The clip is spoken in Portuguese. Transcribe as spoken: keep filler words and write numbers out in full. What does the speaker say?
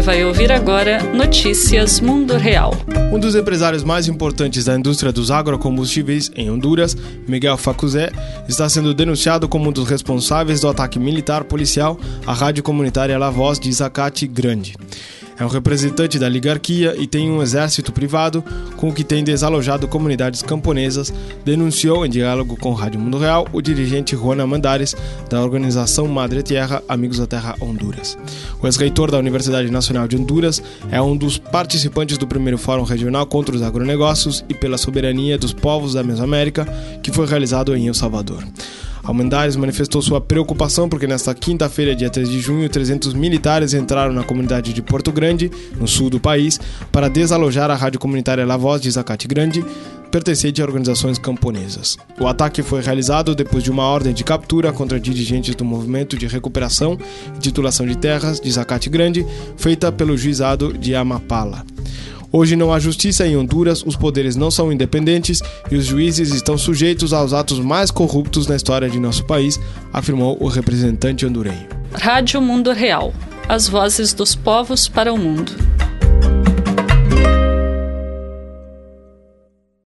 Você vai ouvir agora Notícias Mundo Real. Um dos empresários mais importantes da indústria dos agrocombustíveis em Honduras, Miguel Facuzé, está sendo denunciado como um dos responsáveis do ataque militar policial à rádio comunitária La Voz de Zacate Grande. É um representante da oligarquia e tem um exército privado com o que tem desalojado comunidades camponesas, denunciou em diálogo com Rádio Mundo Real o dirigente Juan Amandares, da organização Madre Tierra Amigos da Terra Honduras. O ex-reitor da Universidade Nacional de Honduras é um dos participantes do primeiro Fórum Regional contra os Agronegócios e pela Soberania dos Povos da Mesoamérica, que foi realizado em El Salvador. Amandares manifestou sua preocupação porque nesta quinta-feira, dia três de junho, trezentos militares entraram na comunidade de Porto Grande, no sul do país, para desalojar a rádio comunitária La Voz de Zacate Grande, pertencente a organizações camponesas. O ataque foi realizado depois de uma ordem de captura contra dirigentes do Movimento de Recuperação e Titulação de Terras de Zacate Grande, feita pelo juizado de Amapala. Hoje não há justiça em Honduras, os poderes não são independentes e os juízes estão sujeitos aos atos mais corruptos na história de nosso país, afirmou o representante hondurenho. Rádio Mundo Real. As vozes dos povos para o mundo.